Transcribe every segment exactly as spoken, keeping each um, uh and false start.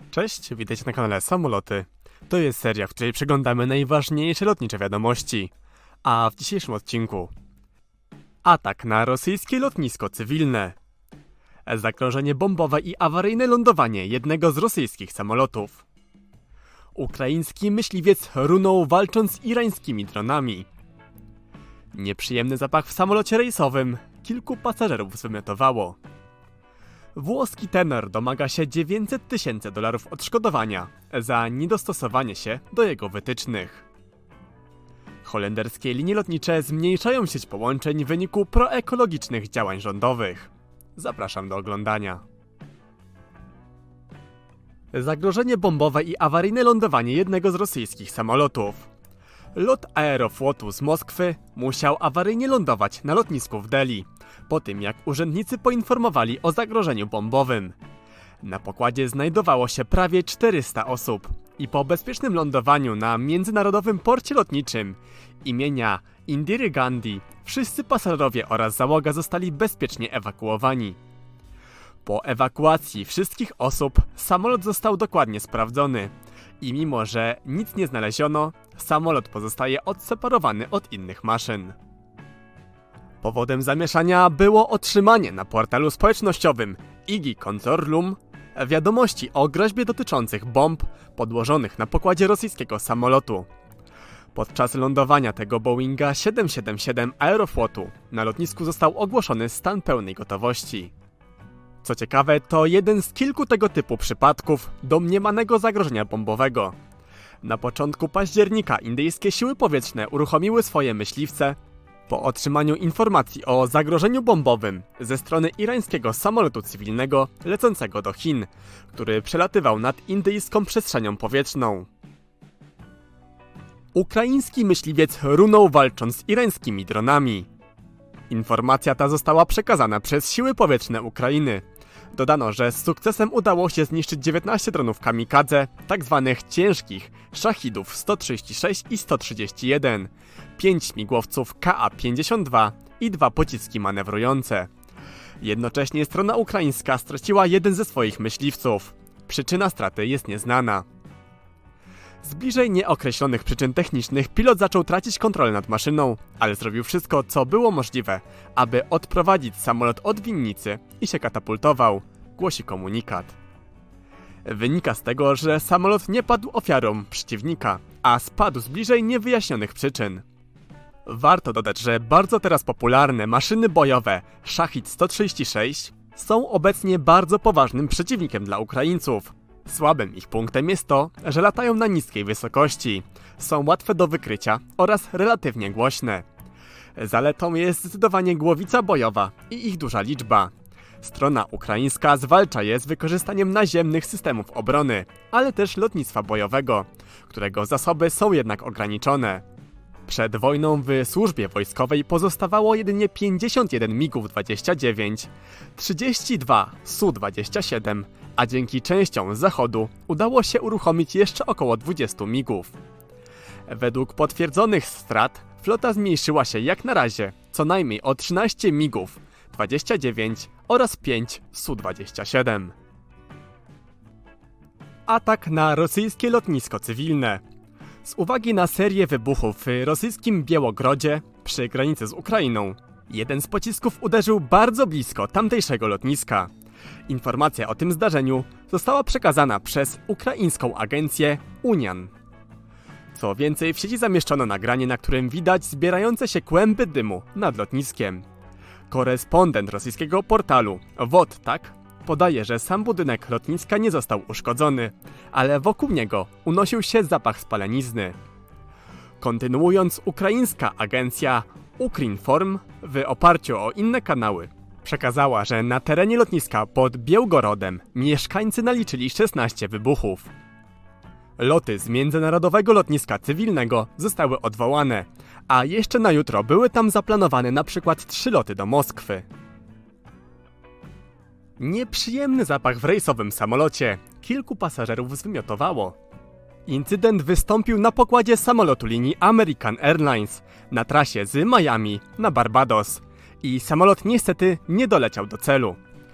Cześć, witajcie na kanale Samoloty. To jest seria, w której przeglądamy najważniejsze lotnicze wiadomości. A w dzisiejszym odcinku atak na rosyjskie lotnisko cywilne, zagrożenie bombowe i awaryjne lądowanie jednego z rosyjskich samolotów, ukraiński myśliwiec runął walcząc z irańskimi dronami, nieprzyjemny zapach w samolocie rejsowym, kilku pasażerów zwymiotowało, włoski tenor domaga się dziewięćset tysięcy dolarów odszkodowania za niedostosowanie się do jego wytycznych. Holenderskie linie lotnicze zmniejszają sieć połączeń w wyniku proekologicznych działań rządowych. Zapraszam do oglądania. Zagrożenie bombowe i awaryjne lądowanie jednego z rosyjskich samolotów. Lot Aeroflotu z Moskwy musiał awaryjnie lądować na lotnisku w Delhi, po tym jak urzędnicy poinformowali o zagrożeniu bombowym. Na pokładzie znajdowało się prawie czterysta osób i po bezpiecznym lądowaniu na międzynarodowym porcie lotniczym imienia Indiry Gandhi wszyscy pasażerowie oraz załoga zostali bezpiecznie ewakuowani. Po ewakuacji wszystkich osób samolot został dokładnie sprawdzony i mimo że nic nie znaleziono, samolot pozostaje odseparowany od innych maszyn. Powodem zamieszania było otrzymanie na portalu społecznościowym I G I Consortium wiadomości o groźbie dotyczących bomb podłożonych na pokładzie rosyjskiego samolotu. Podczas lądowania tego Boeinga siedem siedem siedem Aeroflotu na lotnisku został ogłoszony stan pełnej gotowości. Co ciekawe, to jeden z kilku tego typu przypadków domniemanego zagrożenia bombowego. Na początku października indyjskie siły powietrzne uruchomiły swoje myśliwce po otrzymaniu informacji o zagrożeniu bombowym ze strony irańskiego samolotu cywilnego lecącego do Chin, który przelatywał nad indyjską przestrzenią powietrzną. Ukraiński myśliwiec runął walcząc z irańskimi dronami. Informacja ta została przekazana przez siły powietrzne Ukrainy. Dodano, że z sukcesem udało się zniszczyć dziewiętnaście dronów kamikadze, tzw. ciężkich Szachidów sto trzydzieści sześć i sto trzydzieści jeden, pięć śmigłowców K A pięćdziesiąt dwa i dwa pociski manewrujące. Jednocześnie strona ukraińska straciła jeden ze swoich myśliwców. Przyczyna straty jest nieznana. Z bliżej nieokreślonych przyczyn technicznych pilot zaczął tracić kontrolę nad maszyną, ale zrobił wszystko, co było możliwe, aby odprowadzić samolot od winnicy i się katapultował, głosi komunikat. Wynika z tego, że samolot nie padł ofiarą przeciwnika, a spadł z bliżej niewyjaśnionych przyczyn. Warto dodać, że bardzo teraz popularne maszyny bojowe Szachid sto trzydzieści sześć są obecnie bardzo poważnym przeciwnikiem dla Ukraińców. Słabym ich punktem jest to, że latają na niskiej wysokości, są łatwe do wykrycia oraz relatywnie głośne. Zaletą jest zdecydowanie głowica bojowa i ich duża liczba. Strona ukraińska zwalcza je z wykorzystaniem naziemnych systemów obrony, ale też lotnictwa bojowego, którego zasoby są jednak ograniczone. Przed wojną w służbie wojskowej pozostawało jedynie pięćdziesiąt jeden migów dwadzieścia dziewięć, trzydzieści dwa S U dwadzieścia siedem, a dzięki częściom z zachodu udało się uruchomić jeszcze około dwudziestu migów. Według potwierdzonych strat flota zmniejszyła się jak na razie co najmniej o trzynaście migów dwadzieścia dziewięć oraz pięć S U dwadzieścia siedem. Atak na rosyjskie lotnisko cywilne. Z uwagi na serię wybuchów w rosyjskim Białogrodzie przy granicy z Ukrainą, jeden z pocisków uderzył bardzo blisko tamtejszego lotniska. Informacja o tym zdarzeniu została przekazana przez ukraińską agencję Unian. Co więcej, w sieci zamieszczono nagranie, na którym widać zbierające się kłęby dymu nad lotniskiem. Korespondent rosyjskiego portalu Wodtak podaje, że sam budynek lotniska nie został uszkodzony, ale wokół niego unosił się zapach spalenizny. Kontynuując, ukraińska agencja Ukrinform w oparciu o inne kanały przekazała, że na terenie lotniska pod Białgorodem mieszkańcy naliczyli szesnaście wybuchów. Loty z międzynarodowego lotniska cywilnego zostały odwołane, a jeszcze na jutro były tam zaplanowane na przykład trzy loty do Moskwy. Nieprzyjemny zapach w rejsowym samolocie. Kilku pasażerów zwymiotowało. Incydent wystąpił na pokładzie samolotu linii American Airlines na trasie z Miami na Barbados i samolot niestety nie doleciał do celu.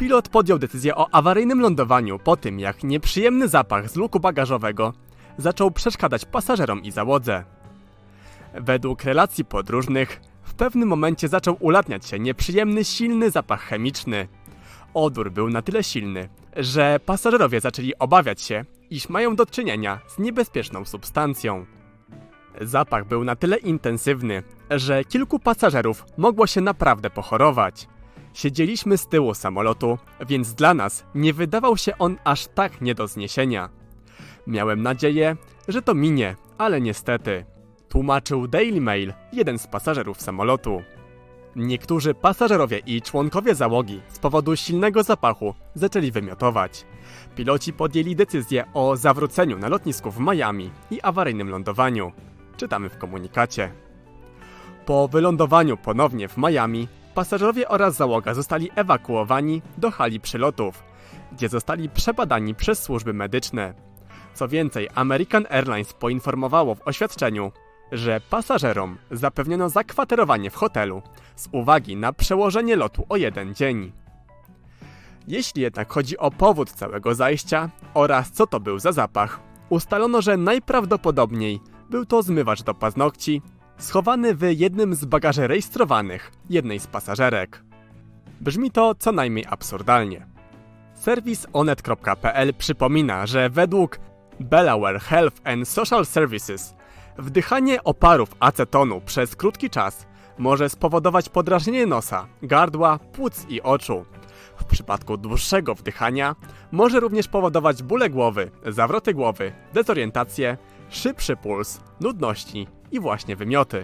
pilot podjął decyzję o awaryjnym lądowaniu po tym, jak nieprzyjemny zapach z luku bagażowego zaczął przeszkadzać pasażerom i załodze. Według relacji podróżnych, w pewnym momencie zaczął ulatniać się nieprzyjemny, silny zapach chemiczny. Odór był na tyle silny, że pasażerowie zaczęli obawiać się, iż mają do czynienia z niebezpieczną substancją. Zapach był na tyle intensywny, że kilku pasażerów mogło się naprawdę pochorować. Siedzieliśmy z tyłu samolotu, więc dla nas nie wydawał się on aż tak nie do zniesienia. Miałem nadzieję, że to minie, ale niestety. Tłumaczył Daily Mail, jeden z pasażerów samolotu. Niektórzy pasażerowie i członkowie załogi z powodu silnego zapachu zaczęli wymiotować. Piloci podjęli decyzję o zawróceniu na lotnisku w Miami i awaryjnym lądowaniu. Czytamy w komunikacie. Po wylądowaniu ponownie w Miami, pasażerowie oraz załoga zostali ewakuowani do hali przylotów, gdzie zostali przebadani przez służby medyczne. Co więcej, American Airlines poinformowało w oświadczeniu, że pasażerom zapewniono zakwaterowanie w hotelu z uwagi na przełożenie lotu o jeden dzień. Jeśli jednak chodzi o powód całego zajścia oraz co to był za zapach, ustalono, że najprawdopodobniej był to zmywacz do paznokci schowany w jednym z bagaży rejestrowanych jednej z pasażerek. Brzmi to co najmniej absurdalnie. Serwis onet kropka pe el przypomina, że według Delaware Health and Social Services wdychanie oparów acetonu przez krótki czas może spowodować podrażnienie nosa, gardła, płuc i oczu. W przypadku dłuższego wdychania może również powodować bóle głowy, zawroty głowy, dezorientację, szybszy puls, nudności i właśnie wymioty.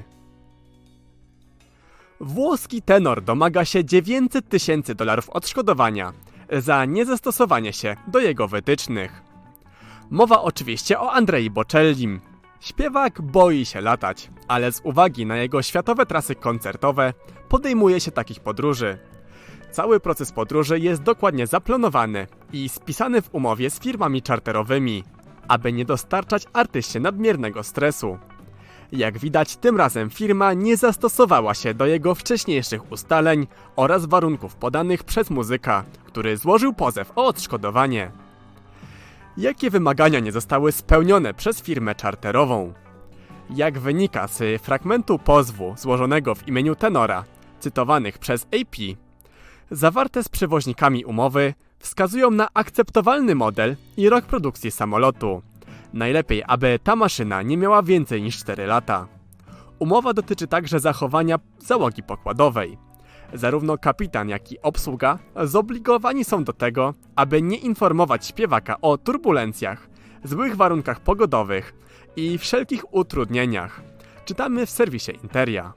Włoski tenor domaga się dziewięćset tysięcy dolarów odszkodowania za niezastosowanie się do jego wytycznych. Mowa oczywiście o Andrei Bocellim. Śpiewak boi się latać, ale z uwagi na jego światowe trasy koncertowe podejmuje się takich podróży. Cały proces podróży jest dokładnie zaplanowany i spisany w umowie z firmami czarterowymi, aby nie dostarczać artyście nadmiernego stresu. Jak widać, tym razem firma nie zastosowała się do jego wcześniejszych ustaleń oraz warunków podanych przez muzyka, który złożył pozew o odszkodowanie. Jakie wymagania nie zostały spełnione przez firmę czarterową? Jak wynika z fragmentu pozwu złożonego w imieniu tenora, cytowanych przez A P, zawarte z przewoźnikami umowy wskazują na akceptowalny model i rok produkcji samolotu. Najlepiej, aby ta maszyna nie miała więcej niż cztery lata. Umowa dotyczy także zachowania załogi pokładowej. Zarówno kapitan, jak i obsługa zobligowani są do tego, aby nie informować śpiewaka o turbulencjach, złych warunkach pogodowych i wszelkich utrudnieniach. Czytamy w serwisie Interia.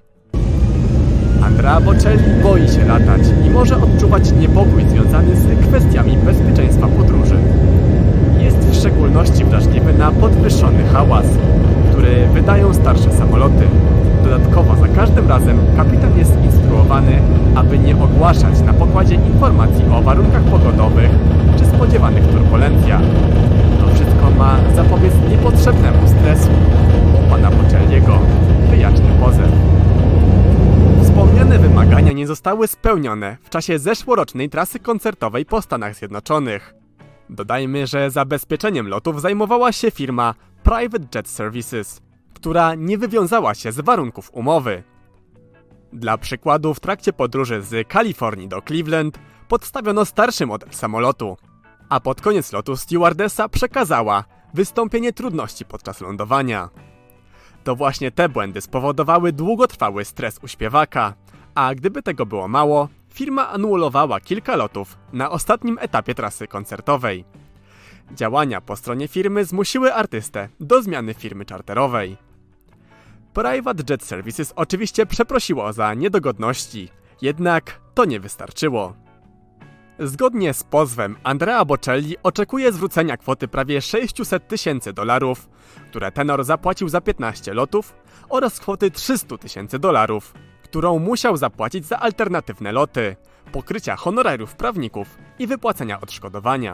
Andrea Bocelli boi się latać i może odczuwać niepokój związany z kwestiami bezpieczeństwa podróży. Jest w szczególności wrażliwy na podwyższony hałas, który wydają starsze samoloty. Dodatkowo za każdym razem kapitan jest instruowany, aby nie ogłaszać na pokładzie informacji o warunkach pogodowych czy spodziewanych turbulencjach. To wszystko ma zapobiec niepotrzebnemu stresu u pana Bocelliego, wyjaśnił pozew. Wspomniane wymagania nie zostały spełnione w czasie zeszłorocznej trasy koncertowej po Stanach Zjednoczonych. Dodajmy, że zabezpieczeniem lotów zajmowała się firma Private Jet Services, która nie wywiązała się z warunków umowy. Dla przykładu, w trakcie podróży z Kalifornii do Cleveland podstawiono starszy model samolotu, a pod koniec lotu stewardessa przekazała wystąpienie trudności podczas lądowania. To właśnie te błędy spowodowały długotrwały stres u śpiewaka, a gdyby tego było mało, firma anulowała kilka lotów na ostatnim etapie trasy koncertowej. Działania po stronie firmy zmusiły artystę do zmiany firmy czarterowej. Private Jet Services oczywiście przeprosiło za niedogodności, jednak to nie wystarczyło. Zgodnie z pozwem Andrea Bocelli oczekuje zwrócenia kwoty prawie sześćset tysięcy dolarów, które tenor zapłacił za piętnaście lotów, oraz kwoty trzysta tysięcy dolarów, którą musiał zapłacić za alternatywne loty, pokrycia honorariów prawników i wypłacenia odszkodowania.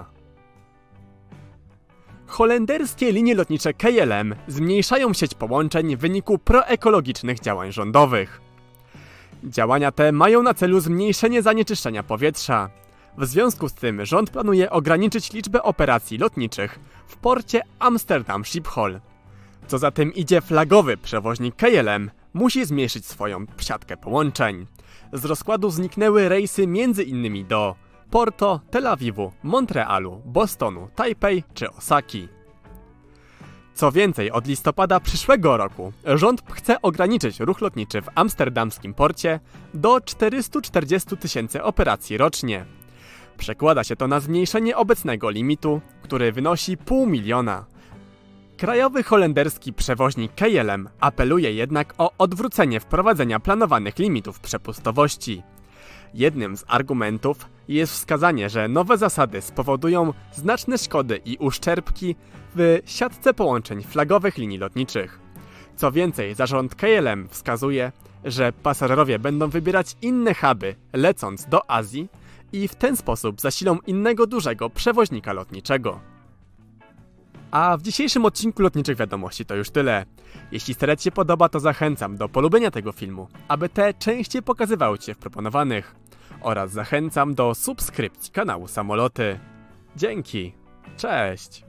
Holenderskie linie lotnicze K L M zmniejszają sieć połączeń w wyniku proekologicznych działań rządowych. Działania te mają na celu zmniejszenie zanieczyszczenia powietrza. W związku z tym rząd planuje ograniczyć liczbę operacji lotniczych w porcie Amsterdam Schiphol. Co za tym idzie, flagowy przewoźnik K L M musi zmniejszyć swoją siatkę połączeń. Z rozkładu zniknęły rejsy m.in. do Porto, Tel Awiwu, Montrealu, Bostonu, Tajpej czy Osaki. Co więcej, od listopada przyszłego roku rząd chce ograniczyć ruch lotniczy w amsterdamskim porcie do czterystu czterdziestu tysięcy operacji rocznie. Przekłada się to na zmniejszenie obecnego limitu, który wynosi pół miliona. Krajowy holenderski przewoźnik K L M apeluje jednak o odwrócenie wprowadzenia planowanych limitów przepustowości. Jednym z argumentów jest wskazanie, że nowe zasady spowodują znaczne szkody i uszczerbki w siatce połączeń flagowych linii lotniczych. Co więcej, zarząd K L M wskazuje, że pasażerowie będą wybierać inne huby, lecąc do Azji i w ten sposób zasilą innego dużego przewoźnika lotniczego. A w dzisiejszym odcinku Lotniczych Wiadomości to już tyle. Jeśli serial Ci się podoba, to zachęcam do polubienia tego filmu, aby te częściej pokazywały Ci się w proponowanych. Oraz zachęcam do subskrypcji kanału Samoloty. Dzięki. Cześć.